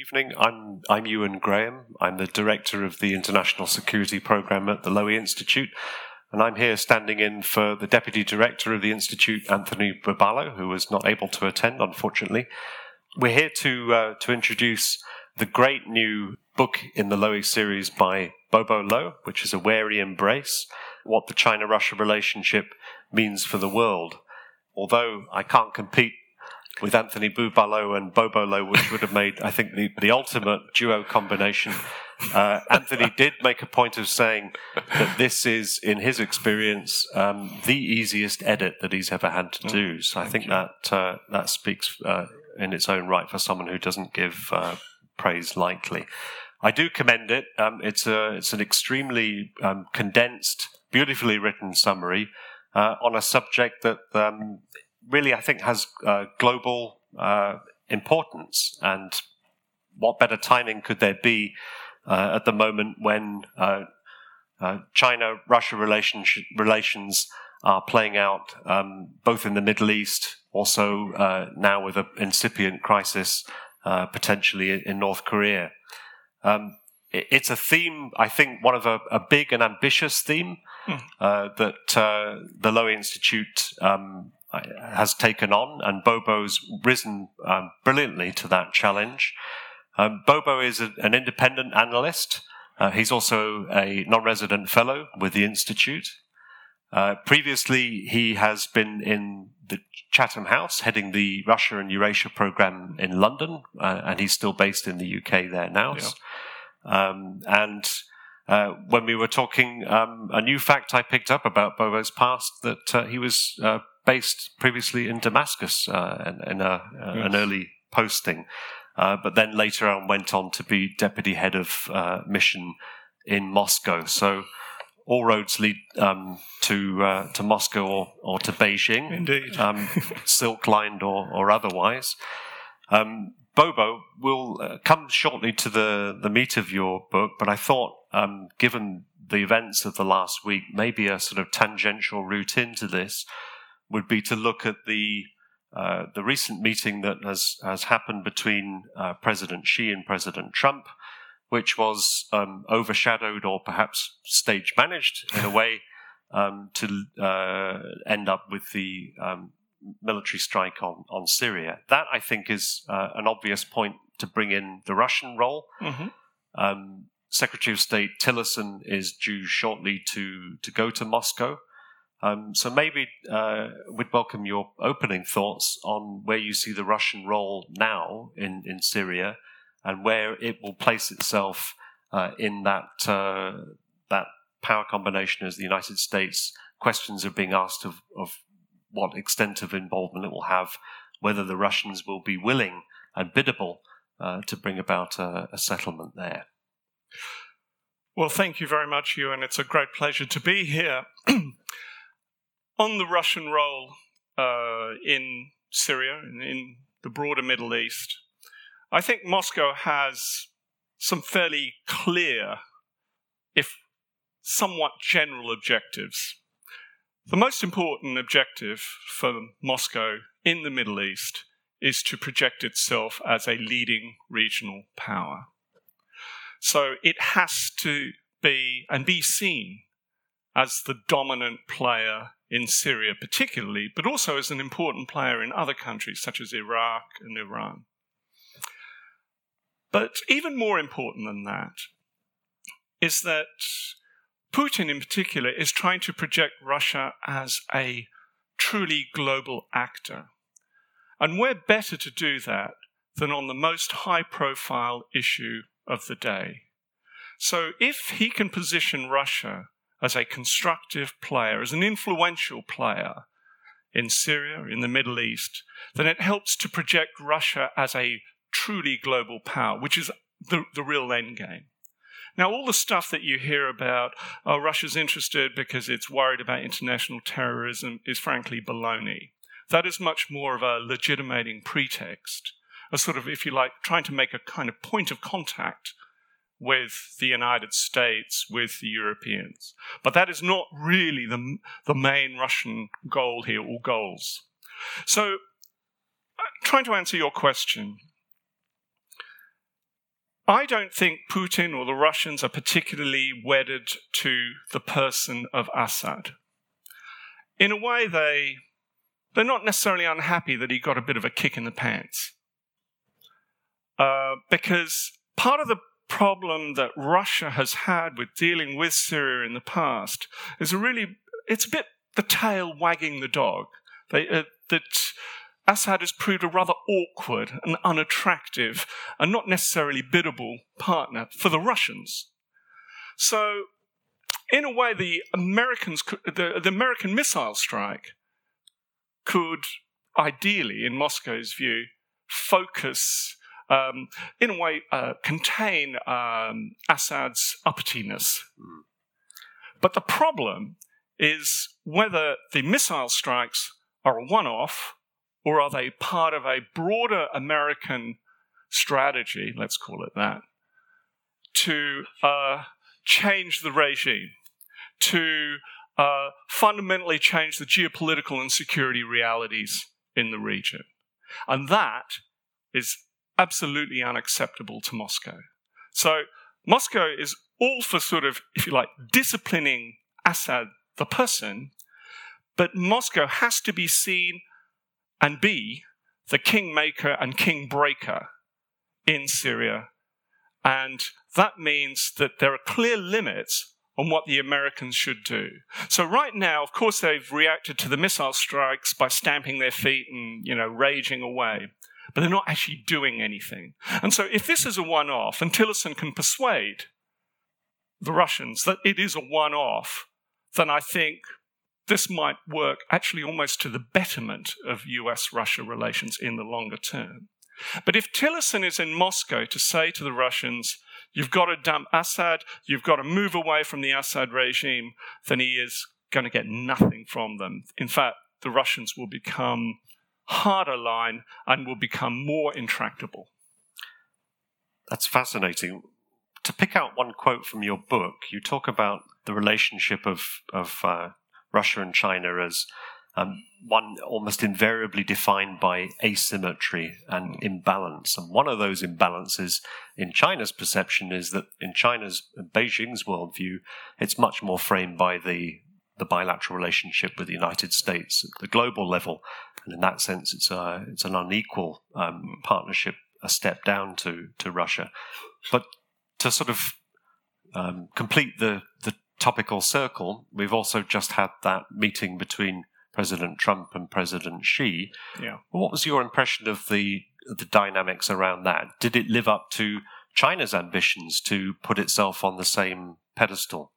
Evening. I'm Ewan Graham. I'm the director of the International Security Programme at the Lowy Institute, and I'm here standing in for the deputy director of the Institute, Anthony Buballo, who was not able to attend, unfortunately. We're here to introduce the great new book in the Lowy series by Bobo Lo, which is A Wary Embrace: What the China-Russia Relationship Means for the World. Although I can't compete with Anthony Buballo and Bobo Lo, which would have made, I think, the ultimate duo combination. Anthony did make a point of saying that this is, in his experience, the easiest edit that he's ever had to do. So I think that speaks in its own right for someone who doesn't give praise lightly. I do commend it. It's an extremely condensed, beautifully written summary on a subject that really, I think, has global importance. And what better timing could there be at the moment when China-Russia relations are playing out both in the Middle East, also now with an incipient crisis potentially in North Korea. It's a theme, I think, one of a big and ambitious theme that the Lowy Institute has taken on, and Bobo's risen brilliantly to that challenge. Bobo is an independent analyst. He's also a non-resident fellow with the Institute. Previously, he has been in the Chatham House, heading the Russia and Eurasia program in London, and he's still based in the UK there now. Yeah. When we were talking, a new fact I picked up about Bobo's past, that he was based previously in Damascus in an early posting, but then later on went on to be deputy head of mission in Moscow. So all roads lead to Moscow or to Beijing. Indeed. Silk-lined or otherwise. Bobo will come shortly to the meat of your book, but I thought, given the events of the last week, maybe a sort of tangential route into this would be to look at the recent meeting that has happened between President Xi and President Trump, which was overshadowed or perhaps stage managed in a way to end up with the military strike on Syria. That, I think, is an obvious point to bring in the Russian role. Mm-hmm. Secretary of State Tillerson is due shortly to go to Moscow. So maybe we'd welcome your opening thoughts on where you see the Russian role now in Syria and where it will place itself in that power combination as the United States. Questions are being asked of what extent of involvement it will have, whether the Russians will be willing and biddable to bring about a settlement there. Well, thank you very much, Ewan. It's a great pleasure to be here. On the Russian role in Syria and in the broader Middle East, I think Moscow has some fairly clear, if somewhat general, objectives. The most important objective for Moscow in the Middle East is to project itself as a leading regional power. So it has to be and be seen as the dominant player in Syria particularly, but also as an important player in other countries such as Iraq and Iran. But even more important than that is that Putin in particular is trying to project Russia as a truly global actor. And where better to do that than on the most high-profile issue of the day? So if he can position Russia as a constructive player, as an influential player in Syria, in the Middle East, then it helps to project Russia as a truly global power, which is the real end game. Now, all the stuff that you hear about, Russia's interested because it's worried about international terrorism, is frankly baloney. That is much more of a legitimating pretext, a sort of, if you like, trying to make a kind of point of contact with the United States, with the Europeans. But that is not really the main Russian goal here, or goals. So, trying to answer your question, I don't think Putin or the Russians are particularly wedded to the person of Assad. In a way, they're not necessarily unhappy that he got a bit of a kick in the pants. Because part of the problem that Russia has had with dealing with Syria in the past is it's a bit the tail wagging the dog. That Assad has proved a rather awkward and unattractive and not necessarily biddable partner for the Russians. So, in a way, the American missile strike could, ideally, in Moscow's view, focus, in a way, contain Assad's uppityness. But the problem is whether the missile strikes are a one-off or are they part of a broader American strategy, let's call it that, to change the regime, to fundamentally change the geopolitical and security realities in the region. And that is absolutely unacceptable to Moscow. So Moscow is all for sort of, if you like, disciplining Assad, the person, but Moscow has to be seen and be the kingmaker and king breaker in Syria. And that means that there are clear limits on what the Americans should do. So right now, of course, they've reacted to the missile strikes by stamping their feet and, raging away. But they're not actually doing anything. And so if this is a one-off, and Tillerson can persuade the Russians that it is a one-off, then I think this might work actually almost to the betterment of US-Russia relations in the longer term. But if Tillerson is in Moscow to say to the Russians, you've got to dump Assad, you've got to move away from the Assad regime, then he is going to get nothing from them. In fact, the Russians will become harder line and will become more intractable. That's fascinating. To pick out one quote from your book, you talk about the relationship of Russia and China as one almost invariably defined by asymmetry and imbalance. And one of those imbalances in China's perception is that in Beijing's worldview, it's much more framed by the bilateral relationship with the United States at the global level. And in that sense, it's an unequal partnership, a step down to Russia. But to sort of complete the topical circle, we've also just had that meeting between President Trump and President Xi. Yeah. What was your impression of the dynamics around that? Did it live up to China's ambitions to put itself on the same pedestal?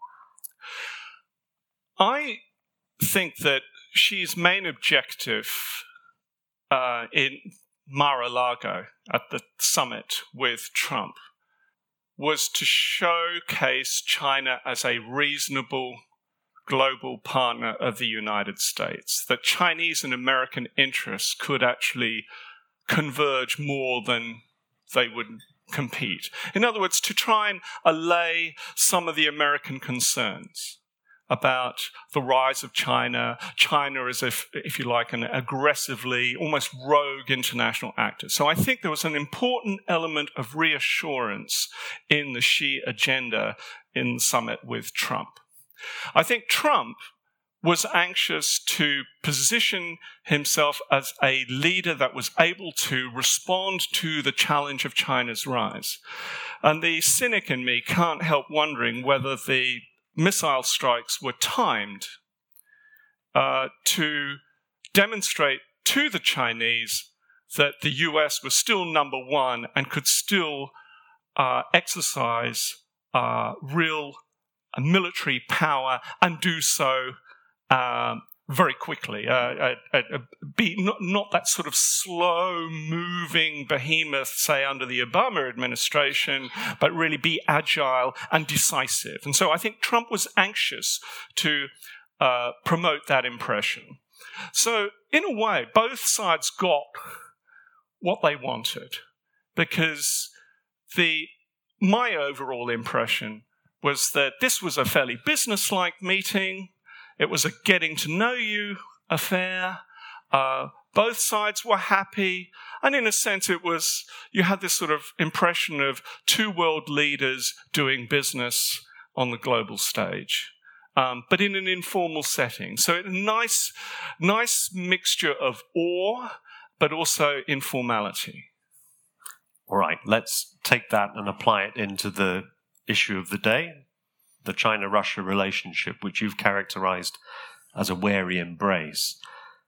I think that Xi's main objective in Mar-a-Lago at the summit with Trump was to showcase China as a reasonable global partner of the United States, that Chinese and American interests could actually converge more than they would compete. In other words, to try and allay some of the American concerns about the rise of China as, if you like, an aggressively, almost rogue international actor. So I think there was an important element of reassurance in the Xi agenda in the summit with Trump. I think Trump was anxious to position himself as a leader that was able to respond to the challenge of China's rise. And the cynic in me can't help wondering whether the missile strikes were timed to demonstrate to the Chinese that the US was still number one and could still exercise real military power and do so very quickly. Be not that sort of slow-moving behemoth, say, under the Obama administration, but really be agile and decisive. And so I think Trump was anxious to promote that impression. So in a way, both sides got what they wanted, because my overall impression was that this was a fairly business-like meeting. It was a getting-to-know-you affair, but Both sides were happy. And in a sense, you had this sort of impression of two world leaders doing business on the global stage, but in an informal setting. So a nice mixture of awe, but also informality. All right, let's take that and apply it into the issue of the day, the China-Russia relationship, which you've characterized as a wary embrace.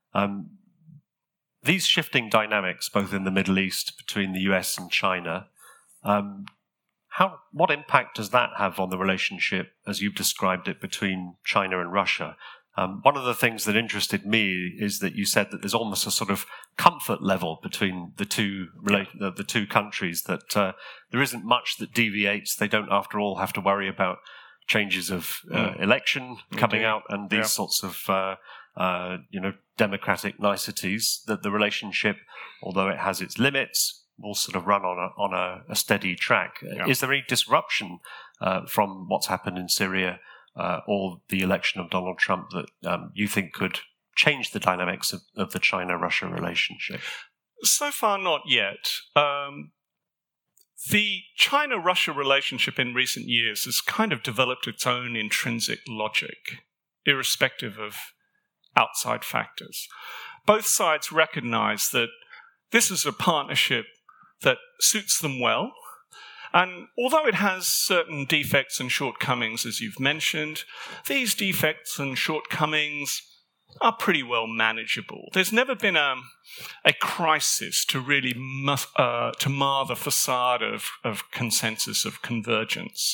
These shifting dynamics, both in the Middle East between the US and China, what impact does that have on the relationship, as you've described it, between China and Russia? One of the things that interested me is that you said that there's almost a sort of comfort level between the two countries, that there isn't much that deviates. They don't, after all, have to worry about changes of election coming out and these sorts of democratic niceties. That the relationship, although it has its limits, will sort of run on a steady track. Yeah. Is there any disruption from what's happened in Syria or the election of Donald Trump that you think could change the dynamics of the China-Russia relationship? So far, not yet. The China-Russia relationship in recent years has kind of developed its own intrinsic logic, irrespective of outside factors. Both sides recognize that this is a partnership that suits them well. And although it has certain defects and shortcomings, as you've mentioned, these defects and shortcomings are pretty well manageable. There's never been a crisis to really to mar the facade of consensus, of convergence.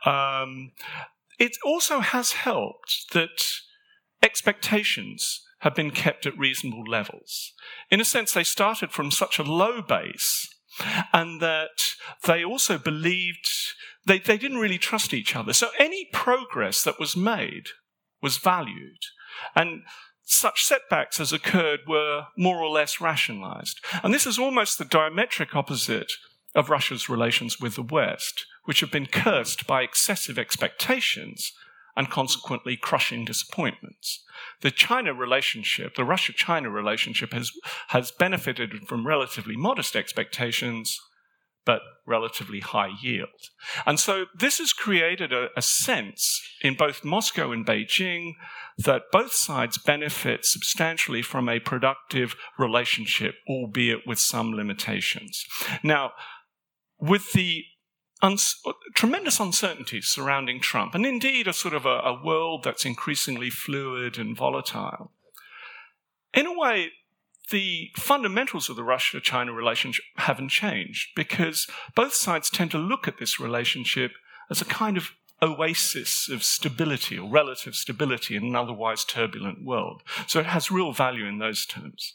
It also has helped that expectations have been kept at reasonable levels. In a sense, they started from such a low base, and that they also believed they didn't really trust each other. So any progress that was made was valued, and such setbacks as occurred were more or less rationalized. And this is almost the diametric opposite of Russia's relations with the West, which have been cursed by excessive expectations and consequently crushing disappointments. The Russia-China relationship has benefited from relatively modest expectations, but relatively high yield. And so this has created a sense in both Moscow and Beijing that both sides benefit substantially from a productive relationship, albeit with some limitations. Now, with the tremendous uncertainties surrounding Trump, and indeed a sort of a world that's increasingly fluid and volatile, in a way, the fundamentals of the Russia-China relationship haven't changed, because both sides tend to look at this relationship as a kind of oasis of stability or relative stability in an otherwise turbulent world. So it has real value in those terms.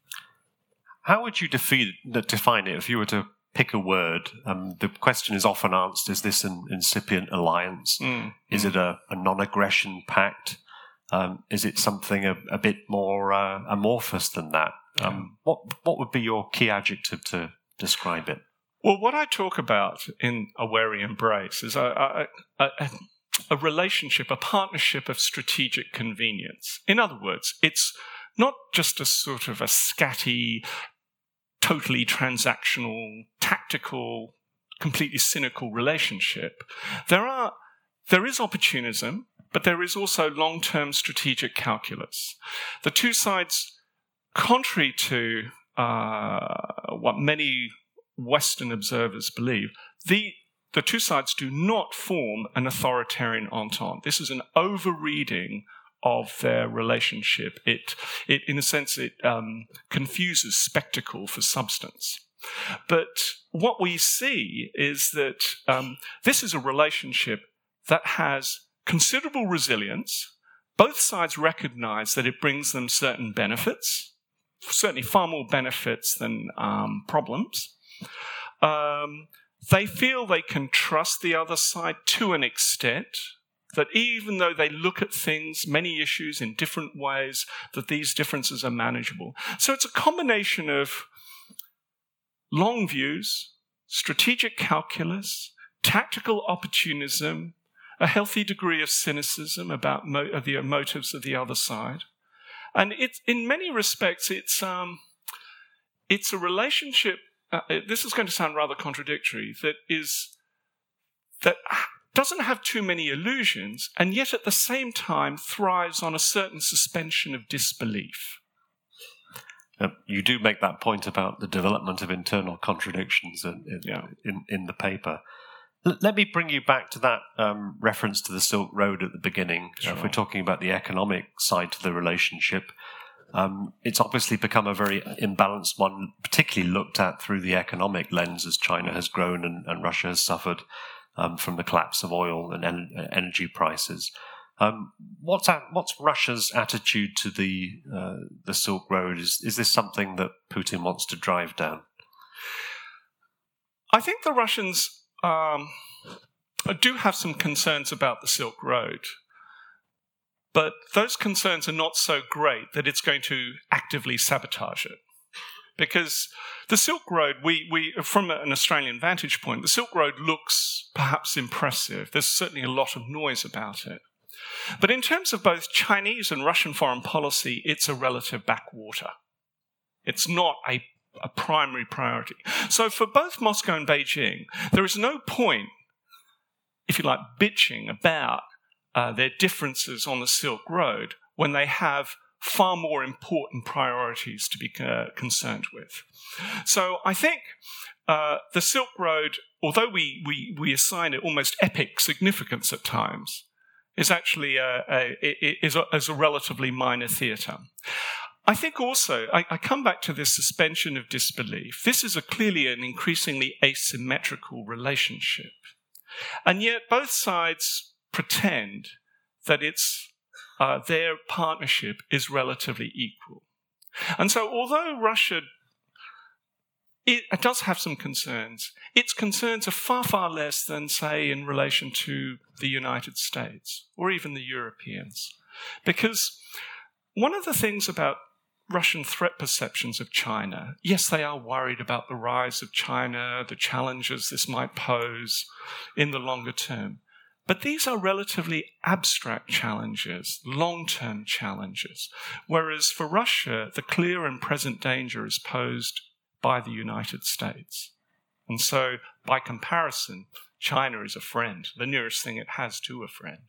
How would you define it if you were to pick a word? The question is often asked, is this an incipient alliance? Is it a non-aggression pact? Is it something a bit more amorphous than that? What would be your key adjective to describe it? Well, what I talk about in A Wary Embrace is a relationship, a partnership of strategic convenience. In other words, it's not just a sort of a scatty, totally transactional, tactical, completely cynical relationship. There is opportunism, but there is also long-term strategic calculus. The two sides, contrary to what many Western observers believe, the two sides do not form an authoritarian entente. This is an overreading of their relationship. It in a sense, it confuses spectacle for substance. But what we see is that this is a relationship that has considerable resilience. Both sides recognize that it brings them certain benefits, certainly far more benefits than problems. They feel they can trust the other side to an extent, that even though they look at things, many issues in different ways, that these differences are manageable. So it's a combination of long views, strategic calculus, tactical opportunism, a healthy degree of cynicism about the motives of the other side, And it's, in many respects, it's a relationship. This is going to sound rather contradictory. That doesn't have too many illusions, and yet at the same time thrives on a certain suspension of disbelief. You do make that point about the development of internal contradictions in the paper. Let me bring you back to that reference to the Silk Road at the beginning. Sure. If we're talking about the economic side to the relationship, it's obviously become a very imbalanced one, particularly looked at through the economic lens as China has grown and Russia has suffered from the collapse of oil and energy prices. What's Russia's attitude to the Silk Road? Is this something that Putin wants to drive down? I think the Russians do have some concerns about the Silk Road, but those concerns are not so great that it's going to actively sabotage it. Because the Silk Road, we from an Australian vantage point, the Silk Road looks perhaps impressive. There's certainly a lot of noise about it. But in terms of both Chinese and Russian foreign policy, it's a relative backwater. It's not a primary priority. So for both Moscow and Beijing, there is no point, if you like, bitching about their differences on the Silk Road when they have far more important priorities to be concerned with. So I think the Silk Road, although we assign it almost epic significance at times, is actually a relatively minor theatre. I think also, I come back to this suspension of disbelief. This is clearly an increasingly asymmetrical relationship. And yet both sides pretend that their partnership is relatively equal. And so although Russia it does have some concerns, its concerns are far, far less than, say, in relation to the United States or even the Europeans. Because one of the things about Russian threat perceptions of China, yes, they are worried about the rise of China, the challenges this might pose in the longer term. But these are relatively abstract challenges, long-term challenges, whereas for Russia, the clear and present danger is posed by the United States. And so, by comparison, China is a friend, the nearest thing it has to a friend.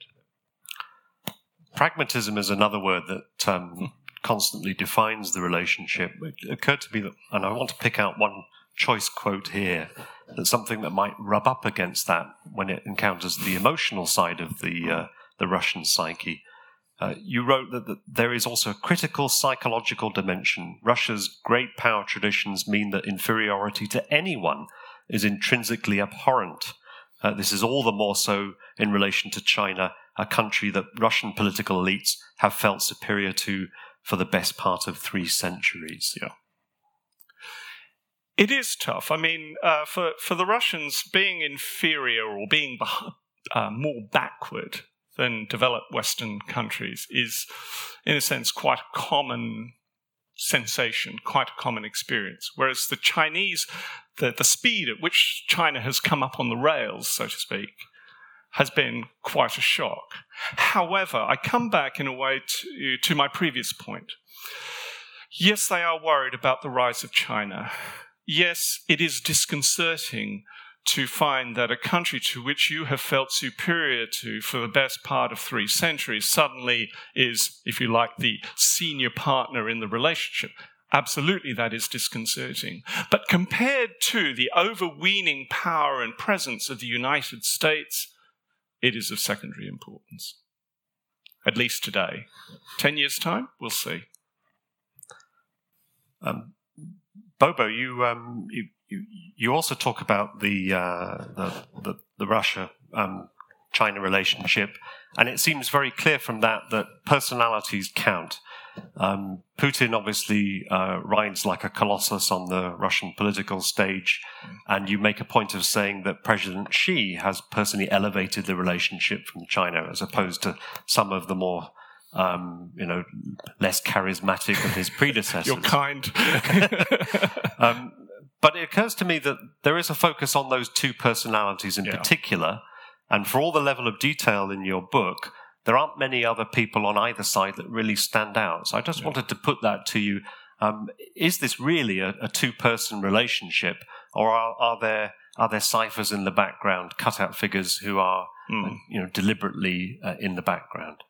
Pragmatism is another word that constantly defines the relationship. It occurred to me that, and I want to pick out one choice quote here, that's something that might rub up against that when it encounters the emotional side of the Russian psyche. You wrote that there is also a critical psychological dimension. Russia's great power traditions mean that inferiority to anyone is intrinsically abhorrent. This is all the more so in relation to China, a country that Russian political elites have felt superior to for the best part of 3 centuries. Yeah. It is tough. I mean, for the Russians, being inferior or being more backward than developed Western countries is, in a sense, quite a common sensation, quite a common experience. Whereas the Chinese, the speed at which China has come up on the rails, so to speak, has been quite a shock. However, I come back in a way to my previous point. Yes, they are worried about the rise of China. Yes, it is disconcerting to find that a country to which you have felt superior to for the best part of 3 centuries suddenly is, if you like, the senior partner in the relationship. Absolutely, that is disconcerting. But compared to the overweening power and presence of the United States, it is of secondary importance. At least today. 10 years' time, we'll see. Bobo, you also talk about the Russia-China relationship, and it seems very clear from that personalities count. Putin obviously rides like a colossus on the Russian political stage, and you make a point of saying that President Xi has personally elevated the relationship from China, as opposed to some of the more less charismatic of his predecessors. You're kind. But it occurs to me that there is a focus on those 2 personalities in particular, and for all the level of detail in your book, there aren't many other people on either side that really stand out. So I just wanted to put that to you. Is this really a two-person relationship, or are there ciphers in the background, cutout figures who are deliberately in the background?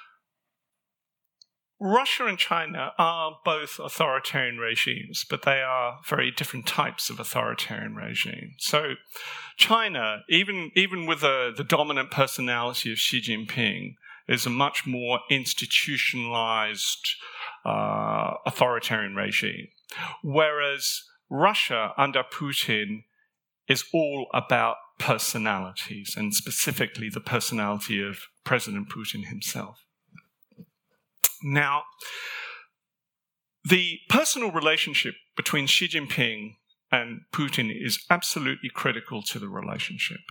Russia and China are both authoritarian regimes, but they are very different types of authoritarian regimes. So China, even with the dominant personality of Xi Jinping, is a much more institutionalized authoritarian regime. Whereas Russia under Putin is all about personalities, and specifically the personality of President Putin himself. Now, the personal relationship between Xi Jinping and Putin is absolutely critical to the relationship.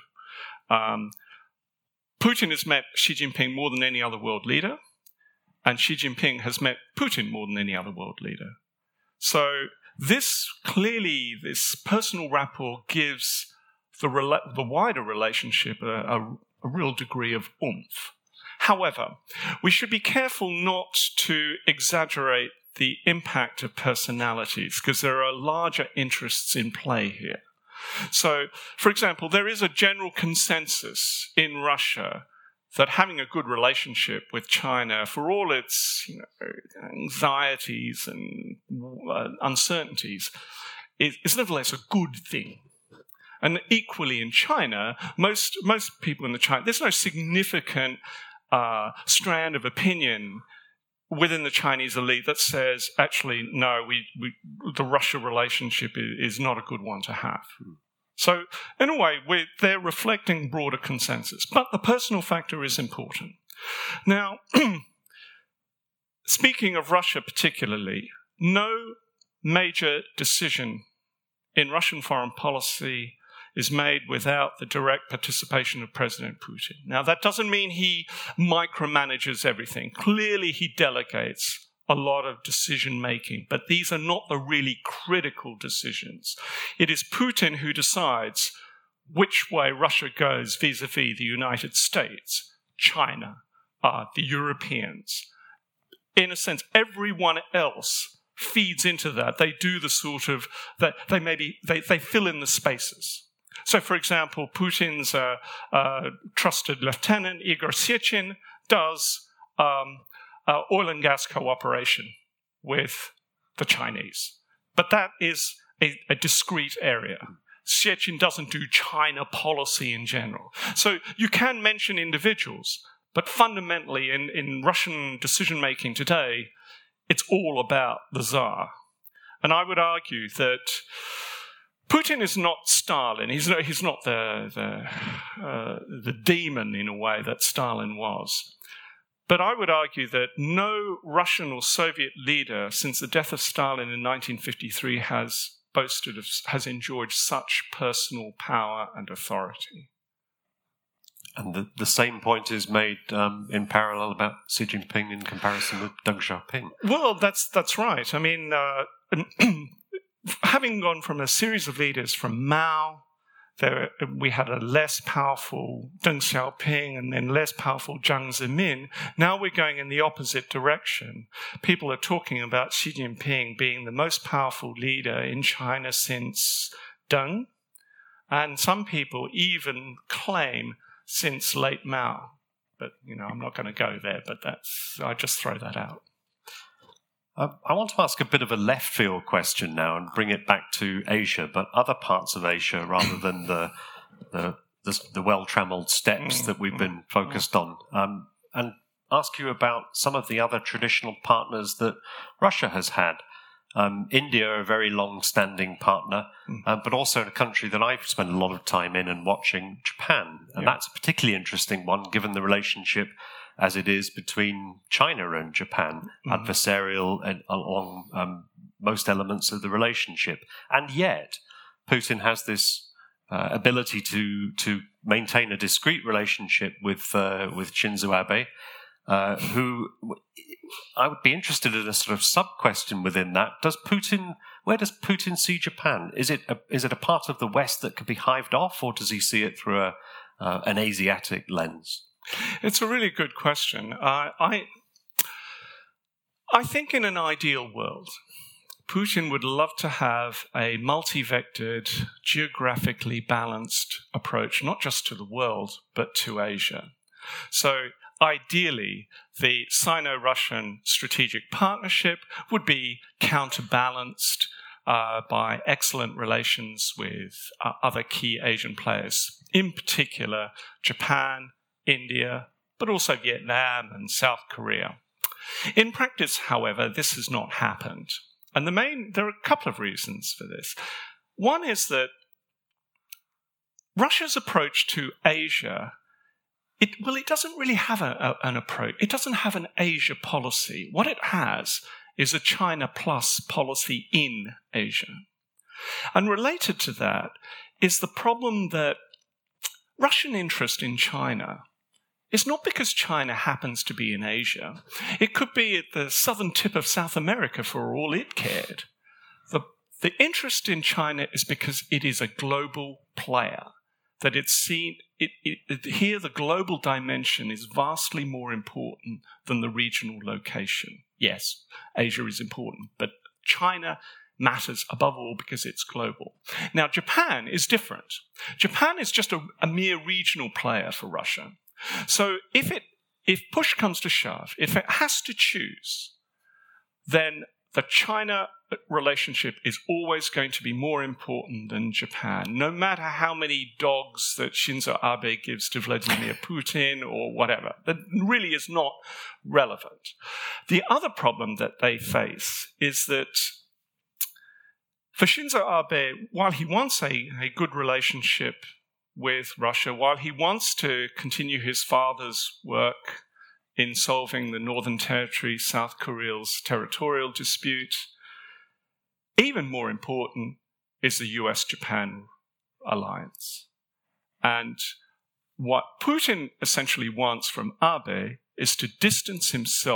Putin has met Xi Jinping more than any other world leader, and Xi Jinping has met Putin more than any other world leader. So this personal rapport gives the wider relationship a real degree of oomph. However, we should be careful not to exaggerate the impact of personalities, because there are larger interests in play here. So, for example, there is a general consensus in Russia that having a good relationship with China, for all its anxieties and uncertainties, is nevertheless a good thing. And equally in China, most people in there's no significant strand of opinion within the Chinese elite that says, actually, no, the Russia relationship is not a good one to have. So, in a way, they're reflecting broader consensus. But the personal factor is important. Now, speaking of Russia particularly, no major decision in Russian foreign policy is made without the direct participation of President Putin. Now, that doesn't mean he micromanages everything. Clearly, he delegates a lot of decision-making, but these are not the really critical decisions. It is Putin who decides which way Russia goes vis-a-vis the United States, China, the Europeans. In a sense, everyone else feeds into that. They do the sort of, they fill in the spaces. So, for example, Putin's trusted lieutenant, Igor Sechin, does oil and gas cooperation with the Chinese. But that is a discrete area. Sechin doesn't do China policy in general. So you can mention individuals, but fundamentally in Russian decision-making today, it's all about the Tsar. And I would argue that Putin is not Stalin. He's not the demon in a way that Stalin was. But I would argue that no Russian or Soviet leader since the death of Stalin in 1953 has enjoyed such personal power and authority. And the same point is made in parallel about Xi Jinping in comparison with Deng Xiaoping. Well, that's right. I mean, having gone from a series of leaders from Mao, we had a less powerful Deng Xiaoping and then less powerful Jiang Zemin. Now we're going in the opposite direction. People are talking about Xi Jinping being the most powerful leader in China since Deng, and some people even claim since late Mao. But, I'm not going to go there, but I just throw that out. I want to ask a bit of a left field question now and bring it back to Asia, but other parts of Asia rather than the well-trammeled steppes that we've been focused on, and ask you about some of the other traditional partners that Russia has had. India, a very long-standing partner, but also a country that I've spent a lot of time in and watching, Japan. And that's a particularly interesting one, given the relationship as it is between China and Japan, adversarial along most elements of the relationship. And yet, Putin has this ability to maintain a discrete relationship with Shinzo Abe, who I would be interested in a sort of sub-question within that. Where does Putin see Japan? Is it a part of the West that could be hived off, or does he see it through an Asiatic lens? It's a really good question. I think in an ideal world, Putin would love to have a multi-vectored, geographically balanced approach, not just to the world, but to Asia. So ideally, the Sino-Russian strategic partnership would be counterbalanced by excellent relations with other key Asian players, in particular Japan, India, but also Vietnam and South Korea. In practice, however, this has not happened. And there are a couple of reasons for this. One is that Russia's approach to Asia, it doesn't really have an approach. It doesn't have an Asia policy. What it has is a China plus policy in Asia. And related to that is the problem that Russian interest in China is not because China happens to be in Asia. It could be at the southern tip of South America for all it cared. The interest in China is because it is a global player, that it's seen, here the global dimension is vastly more important than the regional location. Yes, Asia is important, but China matters above all because it's global. Now, Japan is different. Japan is just a mere regional player for Russia. So if push comes to shove, if it has to choose, then the China relationship is always going to be more important than Japan, no matter how many dogs that Shinzo Abe gives to Vladimir Putin or whatever. That really is not relevant. The other problem that they face is that for Shinzo Abe, while he wants a good relationship with Russia, while he wants to continue his father's work in solving the Northern Territory, South Korea's territorial dispute, even more important is the US-Japan alliance. And what Putin essentially wants from Abe is to distance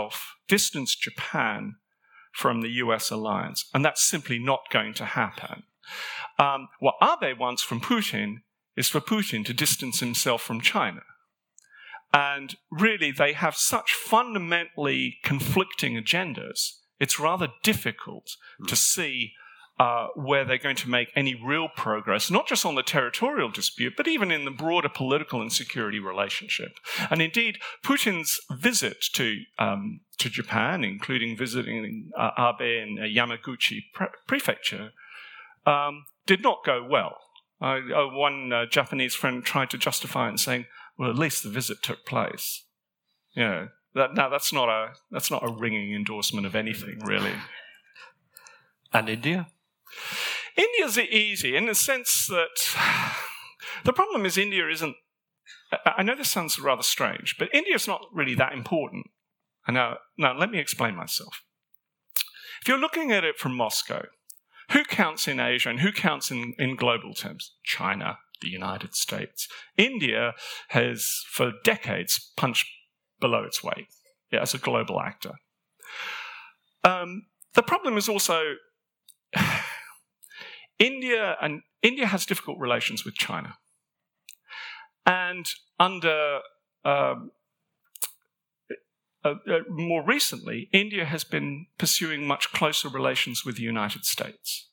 Japan from the US alliance. And that's simply not going to happen. What Abe wants from Putin is for Putin to distance himself from China. And really, they have such fundamentally conflicting agendas, it's rather difficult to see where they're going to make any real progress, not just on the territorial dispute, but even in the broader political and security relationship. And indeed, Putin's visit to Japan, including visiting Abe in Yamaguchi Prefecture, did not go well. One Japanese friend tried to justify it and saying, well, at least the visit took place. You know, that's not a ringing endorsement of anything, really. And India? India's easy in the sense that the problem is India isn't. I know this sounds rather strange, but India's not really that important. Now, let me explain myself. If you're looking at it from Moscow, who counts in Asia and who counts in global terms? China, the United States. India has, for decades, punched below its weight as a global actor. The problem is also India has difficult relations with China. And under more recently, India has been pursuing much closer relations with the United States.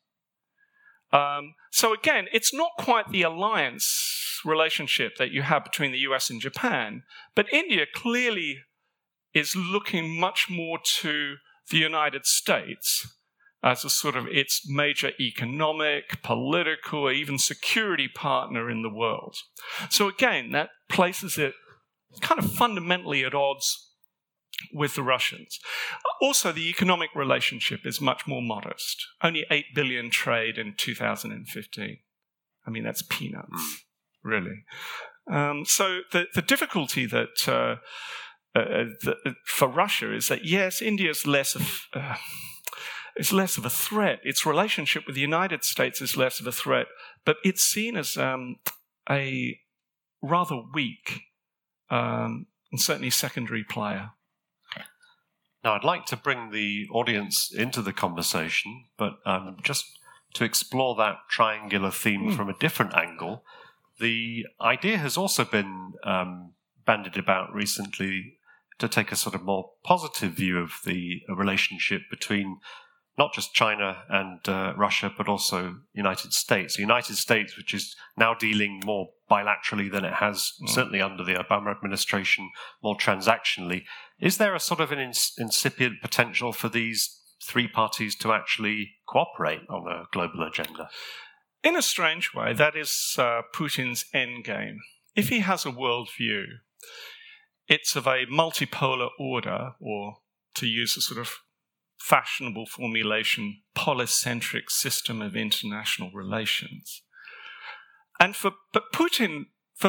So again, it's not quite the alliance relationship that you have between the US and Japan, but India clearly is looking much more to the United States as a sort of its major economic, political, even security partner in the world. So again, that places it kind of fundamentally at odds with the Russians. Also, the economic relationship is much more modest. Only 8 billion trade in 2015. I mean, that's peanuts, really. So the difficulty that for Russia is that, yes, India is less of a threat. Its relationship with the United States is less of a threat, but it's seen as a rather weak and certainly secondary player. Now, I'd like to bring the audience into the conversation, but just to explore that triangular theme from a different angle, the idea has also been bandied about recently to take a sort of more positive view of the relationship between not just China and Russia, but also United States. The United States, which is now dealing more bilaterally than it has, certainly under the Obama administration, more transactionally. Is there a sort of an incipient potential for these three parties to actually cooperate on a global agenda? In a strange way, that is Putin's endgame. If he has a worldview, it's of a multipolar order, or to use a sort of fashionable formulation, polycentric system of international relations. And for Putin,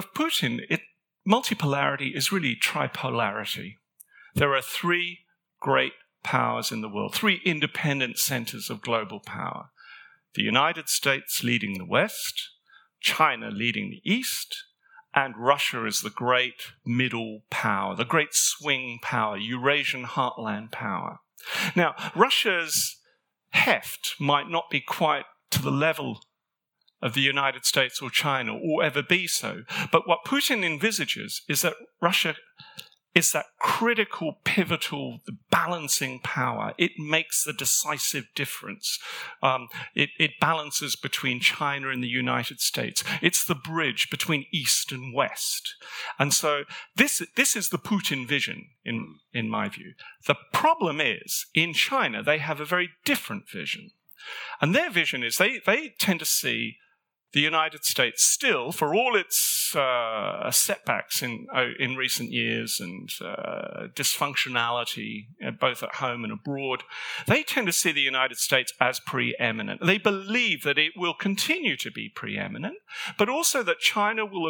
multipolarity is really tripolarity. There are three great powers in the world, three independent centers of global power. The United States leading the West, China leading the East, and Russia is the great middle power, the great swing power, Eurasian heartland power. Now, Russia's heft might not be quite to the level of the United States or China, or ever be so, but what Putin envisages is that Russia is that critical, pivotal, balancing power. It makes the decisive difference. It balances between China and the United States. It's the bridge between East and West. And so this is the Putin vision, in my view. The problem is, in China, they have a very different vision. And their vision is they tend to see the United States still, for all its setbacks in recent years and dysfunctionality, both at home and abroad, they tend to see the United States as preeminent. They believe that it will continue to be preeminent, but also that China will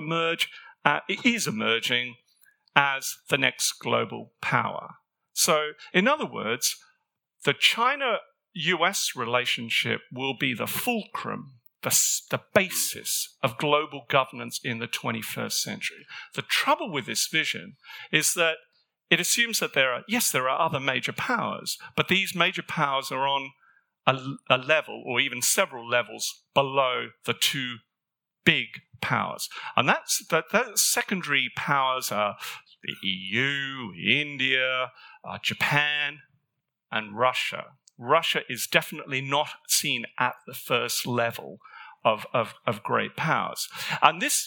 is emerging as the next global power. So, in other words, the China-US relationship will be the fulcrum, the basis of global governance in the 21st century. The trouble with this vision is that it assumes that there are other major powers, but these major powers are on a level or even several levels below the two big powers. And that secondary powers are the EU, India, Japan, and Russia. Russia is definitely not seen at the first level of great powers. And this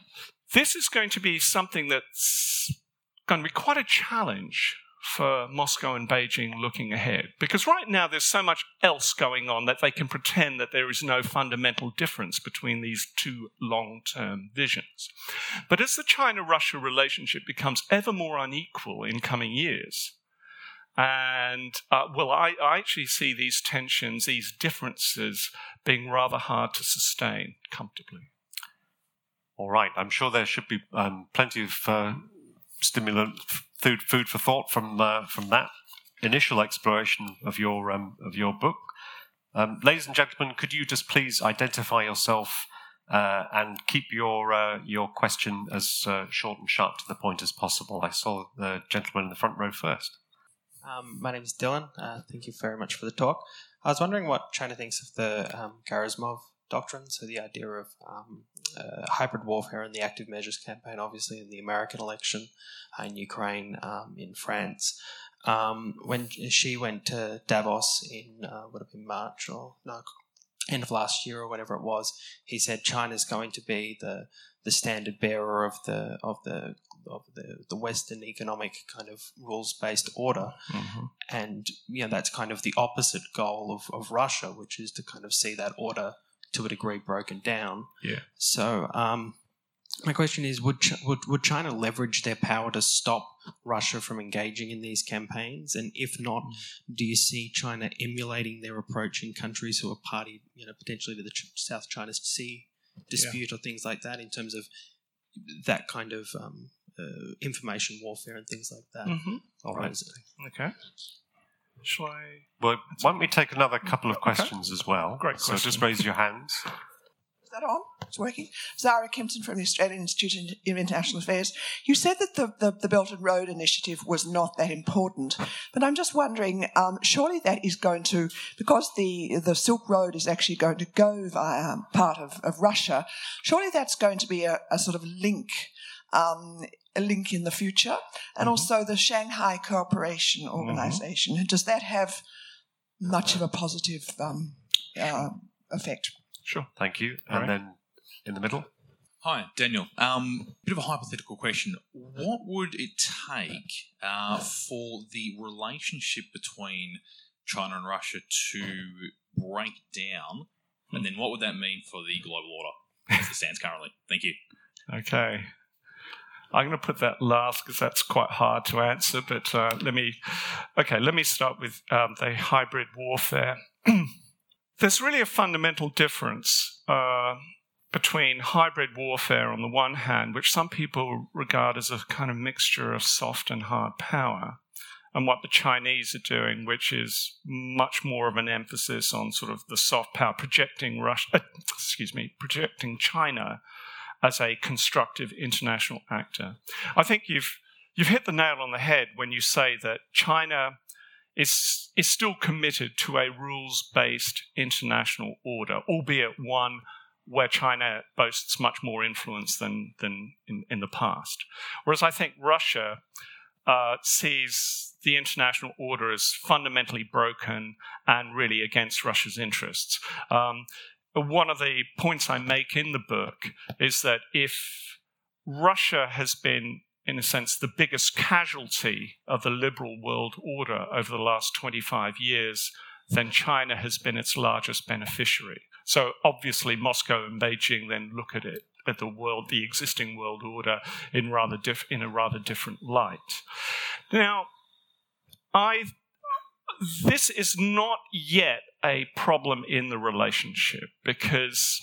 is going to be something that's going to be quite a challenge for Moscow and Beijing looking ahead. Because right now there's so much else going on that they can pretend that there is no fundamental difference between these two long-term visions. But as the China-Russia relationship becomes ever more unequal in coming years, and, I actually see these tensions, these differences, being rather hard to sustain comfortably. All right. I'm sure there should be plenty of stimulant food for thought from that initial exploration of your book. Ladies and gentlemen, could you just please identify yourself and keep your question as short and sharp to the point as possible? I saw the gentleman in the front row first. My name is Dylan. Thank you very much for the talk. I was wondering what China thinks of the Gerasimov doctrine, so the idea of hybrid warfare and the active measures campaign, obviously in the American election, in Ukraine, in France. When she went to Davos in, would have been March or no, end of last year or whatever it was, he said China's going to be the standard bearer of the Western economic kind of rules-based order. Mm-hmm. And, that's kind of the opposite goal of Russia, which is to kind of see that order to a degree broken down. Yeah. So my question is, would China leverage their power to stop Russia from engaging in these campaigns? And if not, do you see China emulating their approach in countries who are party, potentially to the South China Sea dispute or things like that, in terms of that kind of information warfare and things like that? Mm-hmm. All right. Okay. Shall I? Well, why don't we take another couple of questions as well? Great question. So just raise your hands. Is that on? It's working. Zara Kempton from the Australian Institute of International Affairs. You said that the Belt and Road Initiative was not that important, but I'm just wondering, surely that is going to, because the Silk Road is actually going to go via part of Russia, surely that's going to be a sort of link a link in the future, and also the Shanghai Cooperation Organization. Does that have much of a positive effect? Sure. Thank you. And then in the middle. Hi, Daniel. Bit of a hypothetical question. What would it take for the relationship between China and Russia to break down? And then what would that mean for the global order as it stands currently? Thank you. Okay. I'm going to put that last because that's quite hard to answer, but let me start with the hybrid warfare. There's really a fundamental difference between hybrid warfare on the one hand, which some people regard as a kind of mixture of soft and hard power, and what the Chinese are doing, which is much more of an emphasis on sort of the soft power, projecting China as a constructive international actor. I think you've hit the nail on the head when you say that China is still committed to a rules-based international order, albeit one where China boasts much more influence than in the past. Whereas I think Russia sees the international order as fundamentally broken and really against Russia's interests. One of the points I make in the book is that if Russia has been, in a sense, the biggest casualty of the liberal world order over the last 25 years, then China has been its largest beneficiary. So obviously Moscow and Beijing then look at it, at the existing world order in a rather different light. Now, this is not yet a problem in the relationship because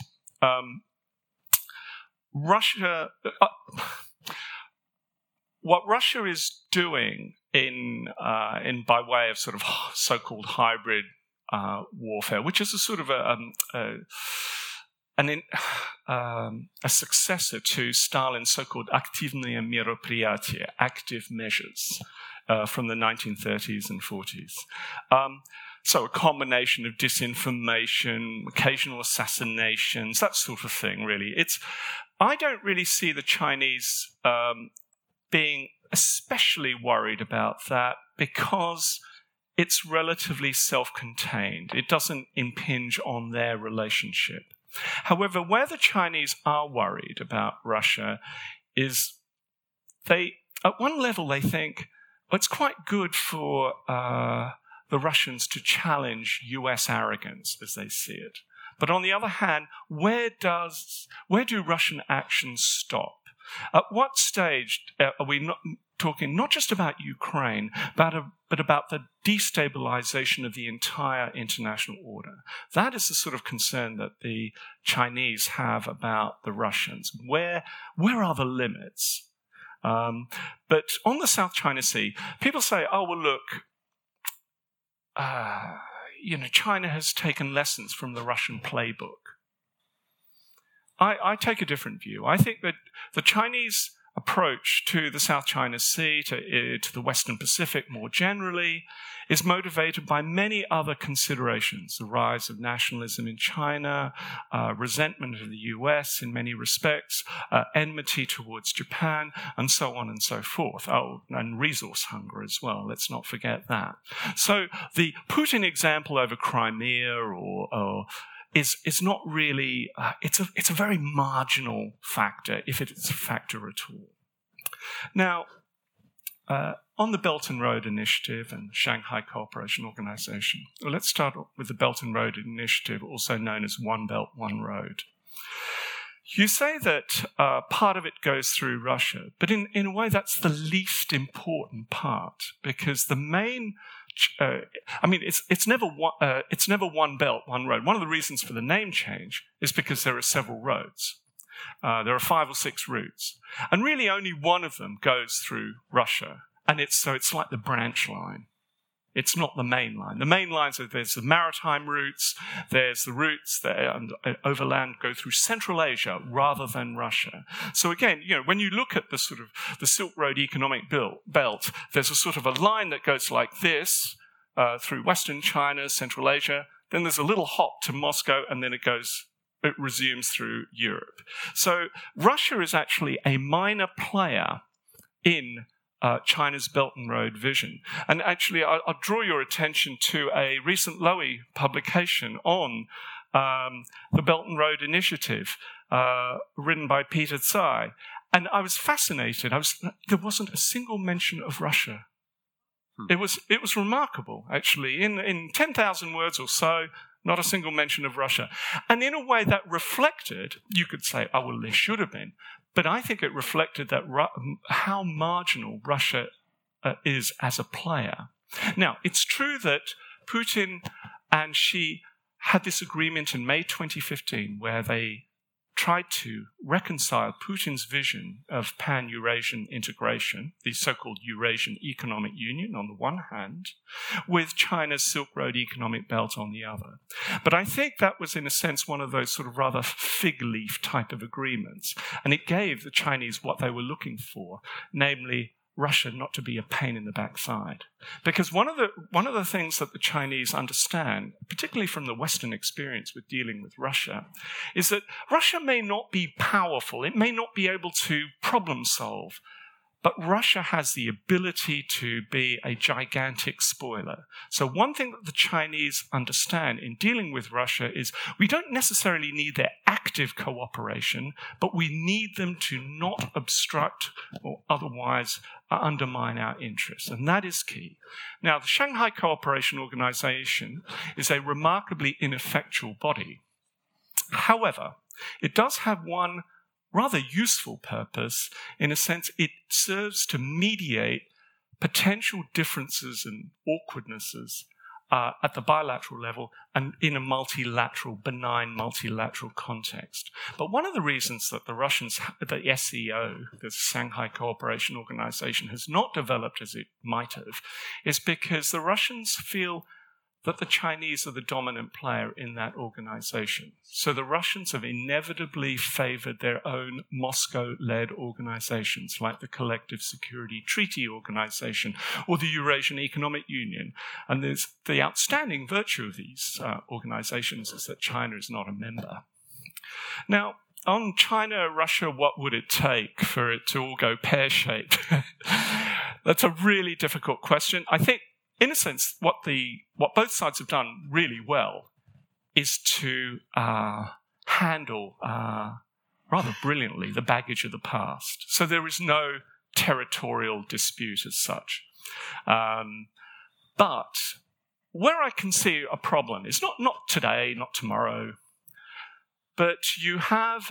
what Russia is doing in by way of sort of so-called hybrid warfare, which is a sort of a successor to Stalin's so-called aktivные мероприятия, active measures, from the 1930s and 40s. So a combination of disinformation, occasional assassinations, that sort of thing, really. I don't really see the Chinese being especially worried about that because it's relatively self-contained. It doesn't impinge on their relationship. However, where the Chinese are worried about Russia is at one level, they think, well, it's quite good for the Russians to challenge US arrogance as they see it. But on the other hand, where do Russian actions stop? At what stage are we not talking not just about Ukraine, but about the destabilization of the entire international order? That is the sort of concern that the Chinese have about the Russians. Where are the limits? But on the South China Sea, people say, oh, well, look, China has taken lessons from the Russian playbook. I take a different view. I think that the Chinese approach to the South China Sea, to the Western Pacific more generally, is motivated by many other considerations. The rise of nationalism in China, resentment of the US in many respects, enmity towards Japan, and so on and so forth. Oh, and resource hunger as well. Let's not forget that. So the Putin example over Crimea is not really, it's a very marginal factor, if it's a factor at all. Now, on the Belt and Road Initiative and Shanghai Cooperation Organization, let's start with the Belt and Road Initiative, also known as One Belt, One Road. You say that part of it goes through Russia, but in a way that's the least important part, because the main it's never one belt, one road. One of the reasons for the name change is because there are several roads. There are 5 or 6 routes, and really only one of them goes through Russia, and it's like the branch line. It's not the main line. The main lines there's the maritime routes, there's the routes that overland go through Central Asia rather than Russia. So again, when you look at the sort of the Silk Road economic belt, there's a sort of a line that goes like this through Western China, Central Asia. Then there's a little hop to Moscow, and then it goes it resumes through Europe. So Russia is actually a minor player in China's Belt and Road vision. And actually, I'll draw your attention to a recent Lowy publication on the Belt and Road Initiative, written by Peter Tsai. And I was fascinated. There wasn't a single mention of Russia. It was remarkable, actually. In 10,000 words or so, not a single mention of Russia. And in a way that reflected, you could say, oh, well, there should have been. But I think it reflected that how marginal Russia is as a player. Now, it's true that Putin and Xi had this agreement in May 2015 where they tried to reconcile Putin's vision of pan-Eurasian integration, the so-called Eurasian Economic Union on the one hand, with China's Silk Road economic belt on the other. But I think that was, in a sense, one of those sort of rather fig leaf type of agreements. And it gave the Chinese what they were looking for, namely Russia not to be a pain in the backside. Because one of the things that the Chinese understand, particularly from the Western experience with dealing with Russia, is that Russia may not be powerful, it may not be able to problem solve, but Russia has the ability to be a gigantic spoiler. So one thing that the Chinese understand in dealing with Russia is we don't necessarily need their active cooperation, but we need them to not obstruct or otherwise undermine our interests. And that is key. Now, the Shanghai Cooperation Organization is a remarkably ineffectual body. However, it does have one rather useful purpose. In a sense, it serves to mediate potential differences and awkwardnesses at the bilateral level and in a benign multilateral context. But one of the reasons that the SCO, the Shanghai Cooperation Organization, has not developed as it might have, is because the Russians feel that the Chinese are the dominant player in that organization. So the Russians have inevitably favored their own Moscow-led organizations like the Collective Security Treaty Organization or the Eurasian Economic Union. And there's the outstanding virtue of these organizations is that China is not a member. Now, on China, Russia, what would it take for it to all go pear-shaped? That's a really difficult question. I think, in a sense, what both sides have done really well is to handle rather brilliantly the baggage of the past. So there is no territorial dispute as such. But where I can see a problem is not today, not tomorrow, but you have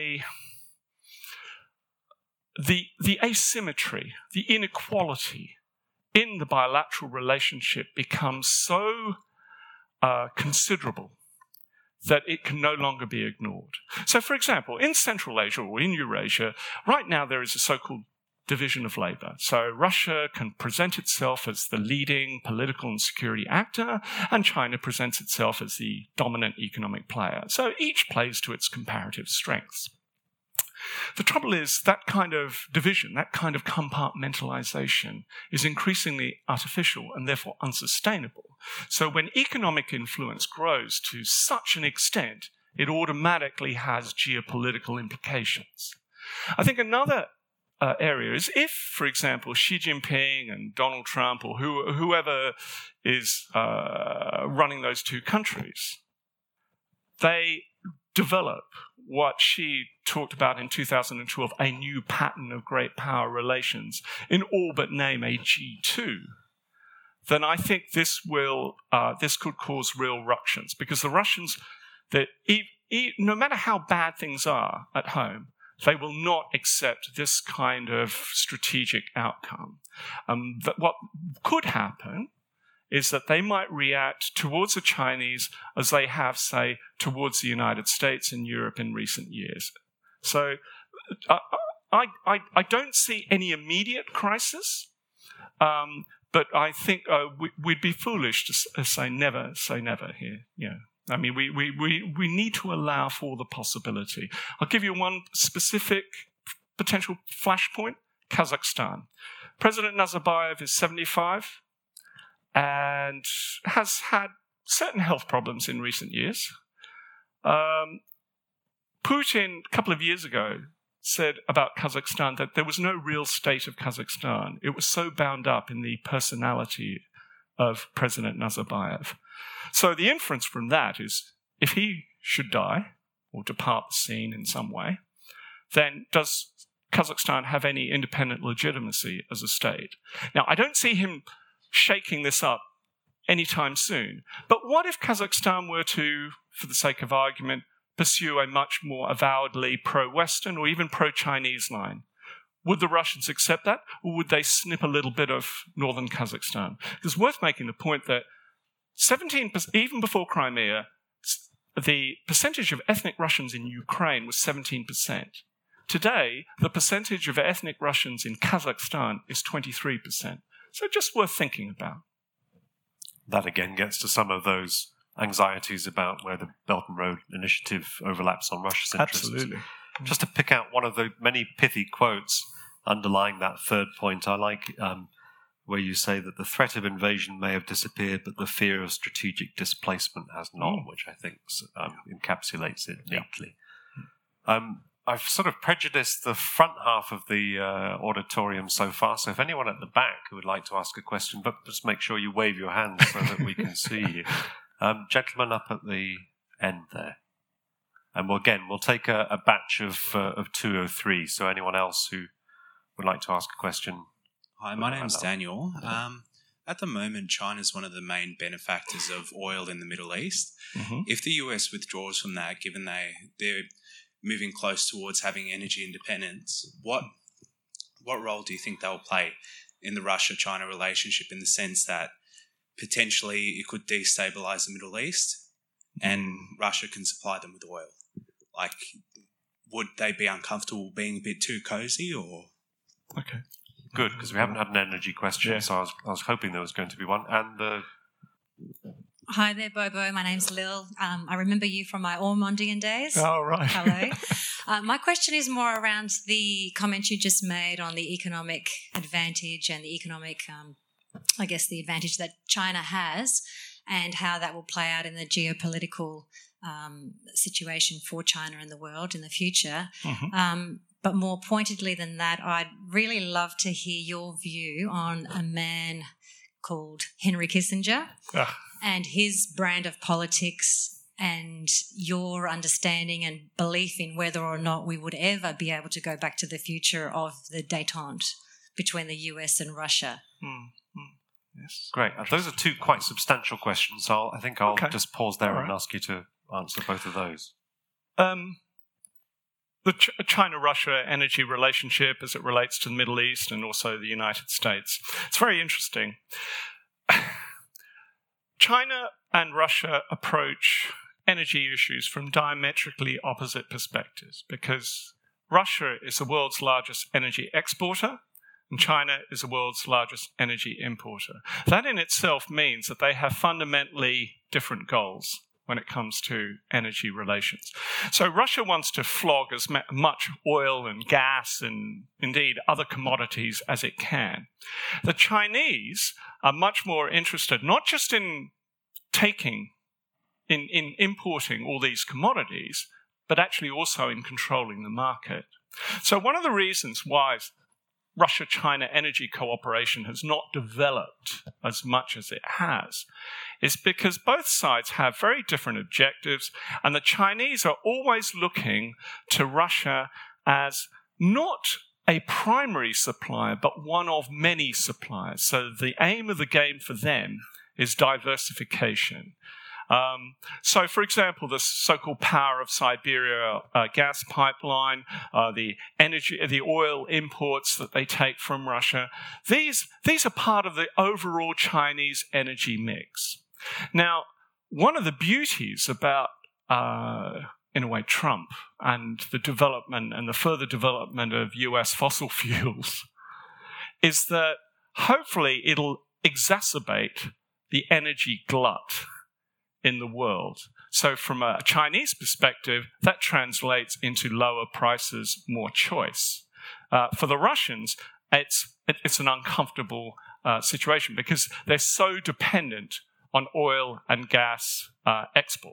the asymmetry, the inequality in the bilateral relationship becomes so considerable that it can no longer be ignored. So, for example, in Central Asia or in Eurasia, right now there is a so-called division of labor. So Russia can present itself as the leading political and security actor, and China presents itself as the dominant economic player. So each plays to its comparative strengths. The trouble is that kind of division, that kind of compartmentalization is increasingly artificial and therefore unsustainable. So when economic influence grows to such an extent, it automatically has geopolitical implications. I think another area is if, for example, Xi Jinping and Donald Trump or whoever is running those two countries, they develop what Xi talked about in 2012, a new pattern of great power relations, in all but name a G2, then I think this could cause real ructions, because the Russians, no matter how bad things are at home, they will not accept this kind of strategic outcome. What could happen is that they might react towards the Chinese as they have, say, towards the United States and Europe in recent years. So I don't see any immediate crisis, but I think we'd be foolish to say never here. Yeah. I mean, we need to allow for the possibility. I'll give you one specific potential flashpoint: Kazakhstan. President Nazarbayev is 75 and has had certain health problems in recent years. Putin, a couple of years ago, said about Kazakhstan that there was no real state of Kazakhstan. It was so bound up in the personality of President Nazarbayev. So the inference from that is, if he should die or depart the scene in some way, then does Kazakhstan have any independent legitimacy as a state? Now, I don't see him shaking this up anytime soon. But what if Kazakhstan were to, for the sake of argument, pursue a much more avowedly pro-Western or even pro-Chinese line? Would the Russians accept that, or would they snip a little bit of northern Kazakhstan? It's worth making the point that 17%, even before Crimea, the percentage of ethnic Russians in Ukraine was 17%. Today, the percentage of ethnic Russians in Kazakhstan is 23%. So just worth thinking about. That again gets to some of those anxieties about where the Belt and Road Initiative overlaps on Russia's interests. Absolutely. Just to pick out one of the many pithy quotes underlying that third point, I like where you say that the threat of invasion may have disappeared, but the fear of strategic displacement has not, which I think encapsulates it neatly. I've sort of prejudiced the front half of the auditorium so far, so if anyone at the back who would like to ask a question, but just make sure you wave your hand so that we can see you. Gentleman up at the end there. And we'll take a batch of 203, so anyone else who would like to ask a question. Hi, my name's Daniel. At the moment, China is one of the main benefactors of oil in the Middle East. Mm-hmm. If the US withdraws from that, given they're moving close towards having energy independence, what role do you think they'll play in the Russia-China relationship, in the sense that potentially it could destabilize the Middle East and Russia can supply them with oil? Like, would they be uncomfortable being a bit too cozy, or? Okay. Good, because we haven't had an energy question, so I was hoping there was going to be one. And Hi there, Bobo. My name's Lil. I remember you from my Ormondian days. Oh, right. Hello. My question is more around the comment you just made on the economic advantage and the economic, the advantage that China has, and how that will play out in the geopolitical situation for China and the world in the future. Mm-hmm. But more pointedly than that, I'd really love to hear your view on a man called Henry Kissinger and his brand of politics, and your understanding and belief in whether or not we would ever be able to go back to the future of the détente between the US and Russia. Yes. Great. Those are two quite substantial questions, so I think I'll just pause there and ask you to answer both of those. The China-Russia energy relationship as it relates to the Middle East and also the United States. It's very interesting. China and Russia approach energy issues from diametrically opposite perspectives, because Russia is the world's largest energy exporter and China is the world's largest energy importer. That in itself means that they have fundamentally different goals when it comes to energy relations. So Russia wants to flog as much oil and gas and indeed other commodities as it can. The Chinese are much more interested not just in importing all these commodities, but actually also in controlling the market. So one of the reasons why Russia-China energy cooperation has not developed as much as it has is because both sides have very different objectives, and the Chinese are always looking to Russia as not a primary supplier, but one of many suppliers. So the aim of the game for them is diversification. So, for example, the so-called Power of Siberia gas pipeline, the oil imports that they take from Russia, these are part of the overall Chinese energy mix. Now, one of the beauties about, in a way, Trump and the development and the further development of US fossil fuels is that hopefully it'll exacerbate the energy glut in the world. So from a Chinese perspective, that translates into lower prices, more choice. For the Russians, it's an uncomfortable situation because they're so dependent on oil and gas exports.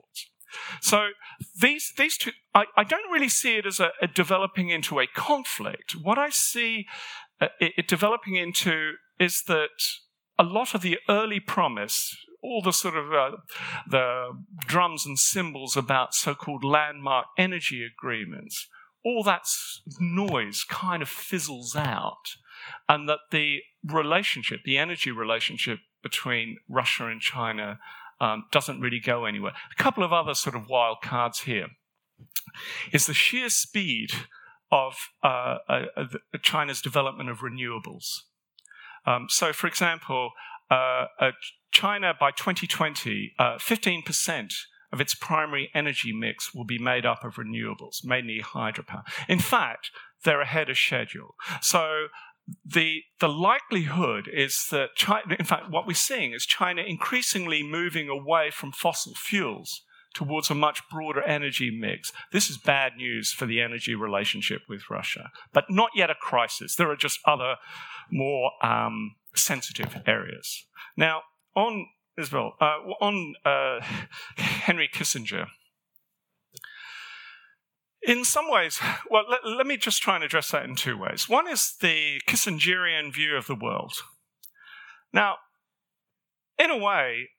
So these two, I don't really see it as a developing into a conflict. What I see it developing into is that a lot of the early promise, all the sort of the drums and cymbals about so-called landmark energy agreements, all that noise kind of fizzles out, and that the relationship, the energy relationship between Russia and China doesn't really go anywhere. A couple of other sort of wild cards here is the sheer speed of China's development of renewables. So, for example, China by 2020, 15% of its primary energy mix will be made up of renewables, mainly hydropower. In fact, they're ahead of schedule. So the likelihood is that China, in fact, what we're seeing is China increasingly moving away from fossil fuels towards a much broader energy mix. This is bad news for the energy relationship with Russia, but not yet a crisis. There are just other more sensitive areas. Now, on Henry Kissinger, in some ways, well, let me just try and address that in two ways. One is the Kissingerian view of the world. Now, in a way,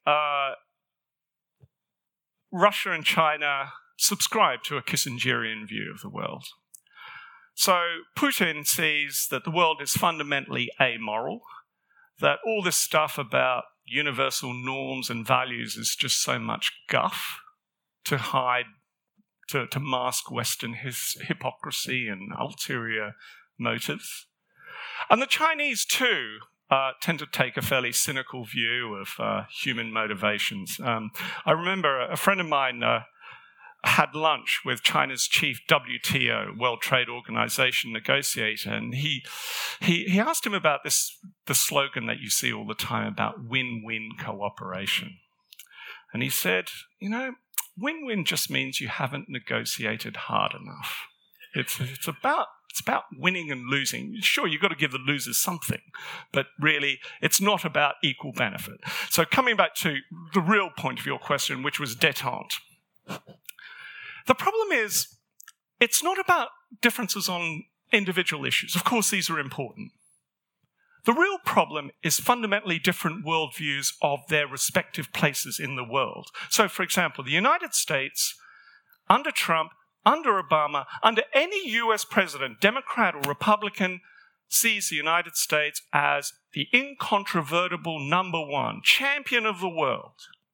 Russia and China subscribe to a Kissingerian view of the world. So Putin sees that the world is fundamentally amoral, that all this stuff about universal norms and values is just so much guff to hide, to mask Western hypocrisy and ulterior motives. And the Chinese, too, tend to take a fairly cynical view of human motivations. I remember a friend of mine had lunch with China's chief WTO, World Trade Organization negotiator, and he asked him about the slogan that you see all the time about win-win cooperation. And he said, win-win just means you haven't negotiated hard enough. It's about winning and losing. Sure, you've got to give the losers something, but really, it's not about equal benefit. So coming back to the real point of your question, which was détente. The problem is, it's not about differences on individual issues. Of course, these are important. The real problem is fundamentally different worldviews of their respective places in the world. So, for example, the United States, under Trump, under Obama, under any US president, Democrat or Republican, sees the United States as the incontrovertible number one, champion of the world.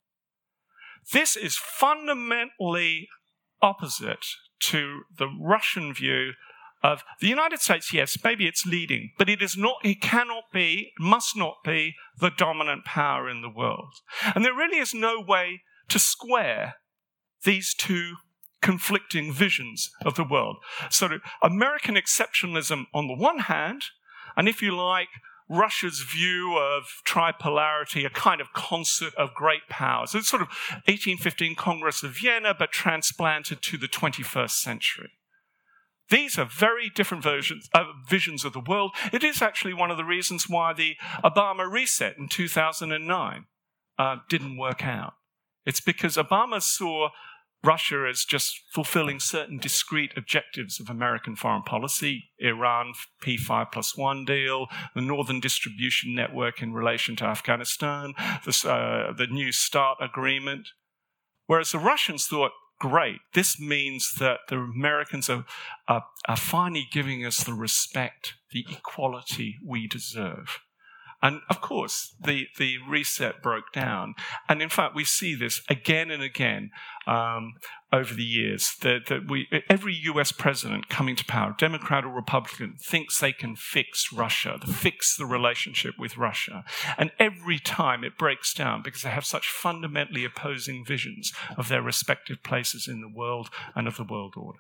This is fundamentally opposite to the Russian view of the United States. Yes, maybe it's leading, but it is not, it cannot be, must not be the dominant power in the world. And there really is no way to square these two conflicting visions of the world. So American exceptionalism on the one hand, and if you like, Russia's view of tripolarity, a kind of concert of great powers. It's sort of 1815 Congress of Vienna, but transplanted to the 21st century. These are very different visions of the world. It is actually one of the reasons why the Obama reset in 2009 didn't work out. It's because Obama saw Russia as just fulfilling certain discrete objectives of American foreign policy, Iran, P5+1 deal, the Northern Distribution Network in relation to Afghanistan, the New START agreement. Whereas the Russians thought, great, this means that the Americans are finally giving us the respect, the equality we deserve. And of course, the reset broke down. And in fact, we see this again and again over the years. Every US president coming to power, Democrat or Republican, thinks they can fix Russia, fix the relationship with Russia. And every time it breaks down because they have such fundamentally opposing visions of their respective places in the world and of the world order.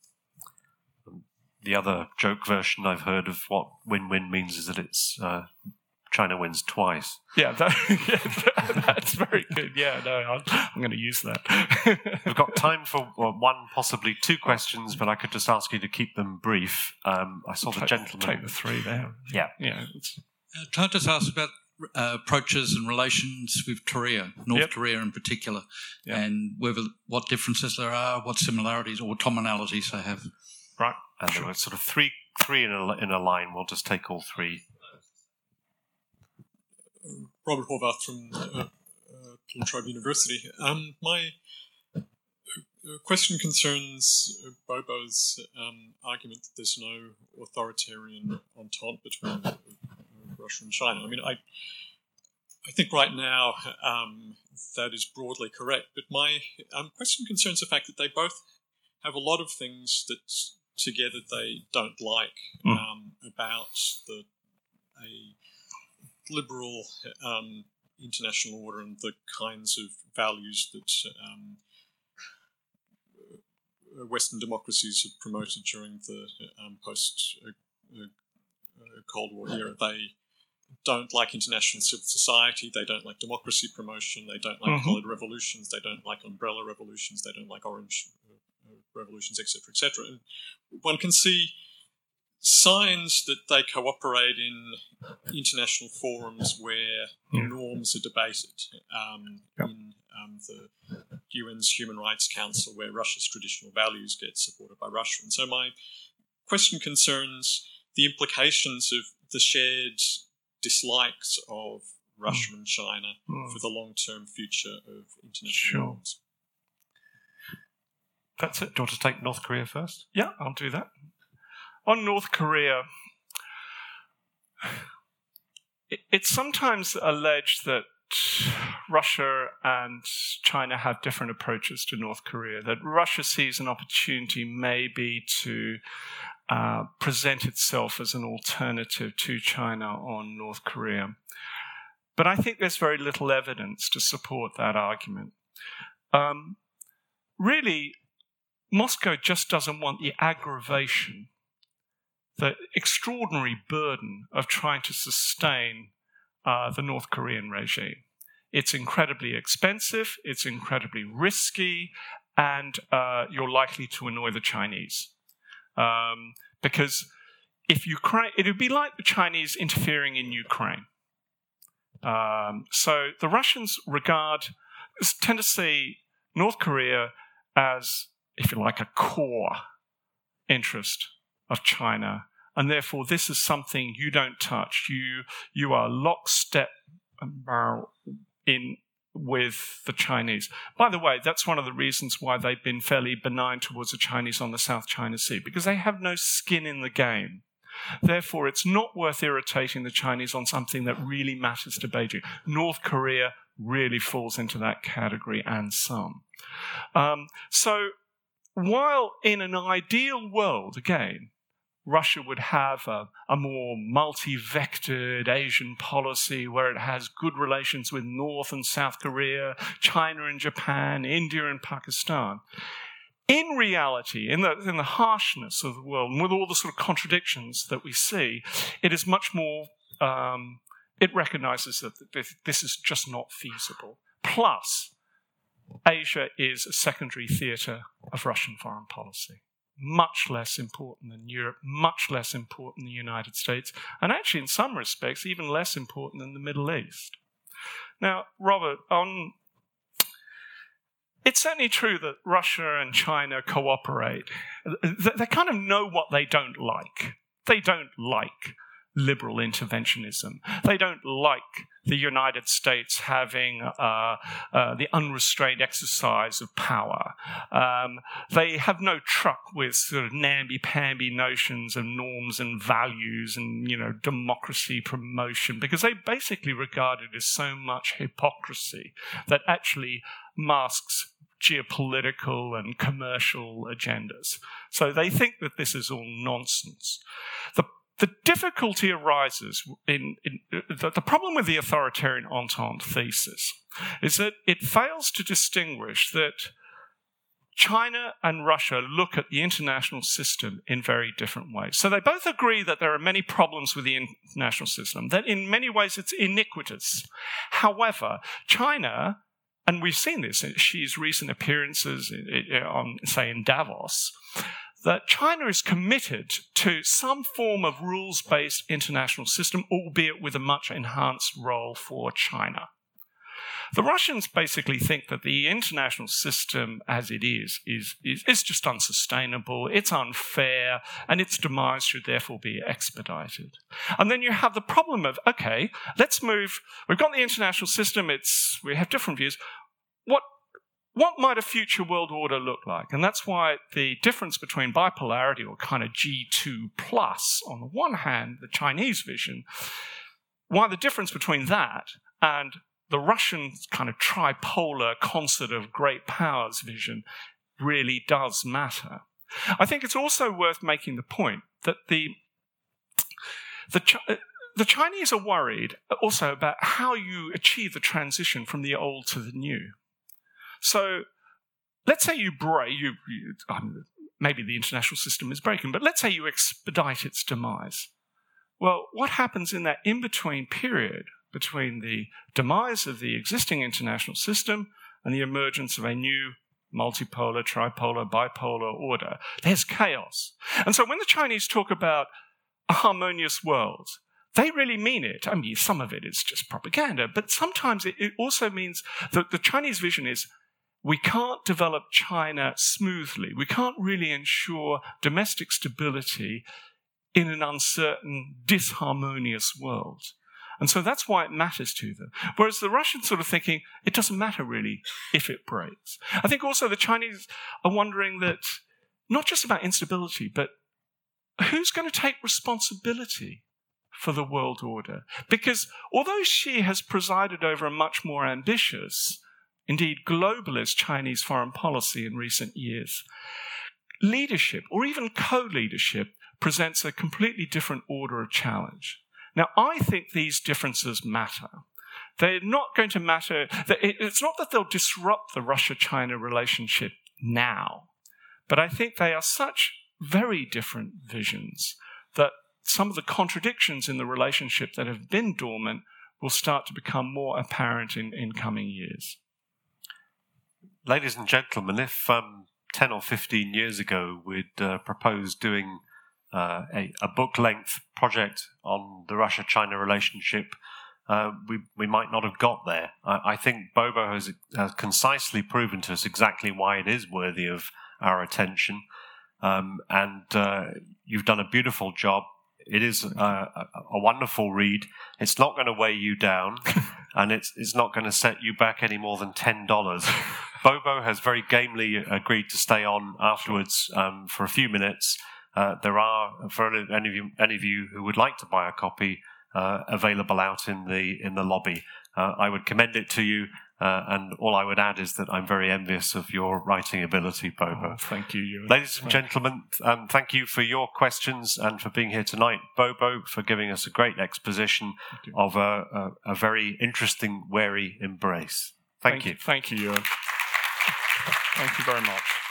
The other joke version I've heard of what win-win means is that it's China wins twice. Yeah, that's very good. Yeah, no, I'm going to use that. We've got time for one, possibly two questions, but I could just ask you to keep them brief. I saw the gentleman. Take the three there. Yeah. Yeah. Can I just ask about approaches and relations with Korea, North Korea in particular, and what differences there are, what similarities or commonalities they have. Right, and there were sort of three in a line. We'll just take all three. Robert Horvath from La Trobe University. My question concerns Bobo's argument that there's no authoritarian entente between Russia and China. I mean, I think right now that is broadly correct, but my question concerns the fact that they both have a lot of things that together they don't like about a liberal international order and the kinds of values that Western democracies have promoted during the post-Cold War era. They don't like international civil society, they don't like democracy promotion, they don't like coloured revolutions, they don't like umbrella revolutions, they don't like orange revolutions, etc., etc. And one can see signs that they cooperate in international forums where norms are debated. In the UN's Human Rights Council, where Russia's traditional values get supported by Russia. And so my question concerns the implications of the shared dislikes of Russia and China for the long-term future of international norms. That's it. Do you want to take North Korea first? Yeah, I'll do that. On North Korea, it's sometimes alleged that Russia and China have different approaches to North Korea, that Russia sees an opportunity maybe to present itself as an alternative to China on North Korea. But I think there's very little evidence to support that argument. Really, Moscow just doesn't want the aggravation, the extraordinary burden of trying to sustain the North Korean regime. It's incredibly expensive, it's incredibly risky, and you're likely to annoy the Chinese. Because if Ukraine, it would be like the Chinese interfering in Ukraine. So the Russians tend to see North Korea as, if you like, a core interest of China, and therefore this is something you don't touch. You are lockstep in with the Chinese. By the way, that's one of the reasons why they've been fairly benign towards the Chinese on the South China Sea, because they have no skin in the game. Therefore, it's not worth irritating the Chinese on something that really matters to Beijing. North Korea really falls into that category, and some. So while in an ideal world, again, Russia would have a more multi-vectored Asian policy where it has good relations with North and South Korea, China and Japan, India and Pakistan. In reality, in the harshness of the world, and with all the sort of contradictions that we see, it is much more, it recognizes that this is just not feasible. Plus, Asia is a secondary theatre of Russian foreign policy. Much less important than Europe, much less important than the United States, and actually in some respects even less important than the Middle East. Now, Robert, it's certainly true that Russia and China cooperate. They kind of know what they don't like. They don't like liberal interventionism. They don't like the United States having the unrestrained exercise of power. They have no truck with sort of namby-pamby notions of norms and values and, democracy promotion, because they basically regard it as so much hypocrisy that actually masks geopolitical and commercial agendas. So they think that this is all nonsense. The difficulty arises the problem with the authoritarian entente thesis is that it fails to distinguish that China and Russia look at the international system in very different ways. So they both agree that there are many problems with the international system, that in many ways it's iniquitous. However, China, and we've seen this in Xi's recent appearances in Davos, that China is committed to some form of rules-based international system, albeit with a much enhanced role for China. The Russians basically think that the international system as it is just unsustainable, it's unfair, and its demise should therefore be expedited. And then you have the problem of, okay, let's move, we've got the international system, we have different views. What might a future world order look like? And that's why the difference between bipolarity, or kind of G2 plus, on the one hand, the Chinese vision, why the difference between that and the Russian kind of tripolar concert of great powers vision really does matter. I think it's also worth making the point that the Chinese are worried also about how you achieve the transition from the old to the new. So let's say maybe the international system is breaking, but let's say you expedite its demise. Well, what happens in that in-between period between the demise of the existing international system and the emergence of a new multipolar, tripolar, bipolar order? There's chaos. And so when the Chinese talk about a harmonious world, they really mean it. I mean, some of it is just propaganda, but sometimes it also means that the Chinese vision is, we can't develop China smoothly. We can't really ensure domestic stability in an uncertain, disharmonious world. And so that's why it matters to them. Whereas the Russians sort of thinking, it doesn't matter really if it breaks. I think also the Chinese are wondering that not just about instability, but who's going to take responsibility for the world order? Because although Xi has presided over a much more ambitious, indeed globalist Chinese foreign policy in recent years, leadership, or even co-leadership, presents a completely different order of challenge. Now, I think these differences matter. They're not going to matter. It's not that they'll disrupt the Russia-China relationship now, but I think they are such very different visions that some of the contradictions in the relationship that have been dormant will start to become more apparent in coming years. Ladies and gentlemen, if 10 or 15 years ago we'd proposed doing a book-length project on the Russia-China relationship, we might not have got there. I think Bobo has concisely proven to us exactly why it is worthy of our attention, and you've done a beautiful job. It is a wonderful read. It's not going to weigh you down, and it's not going to set you back any more than $10. Bobo has very gamely agreed to stay on afterwards for a few minutes. There are, for any of you who would like to buy a copy, available out in the lobby. I would commend it to you, and all I would add is that I'm very envious of your writing ability, Bobo. Oh, thank you, Ewan. Ladies and gentlemen, thank you for your questions and for being here tonight. Bobo, for giving us a great exposition of a very interesting, wary embrace. Thank you. Thank you, Ewan. Thank you very much.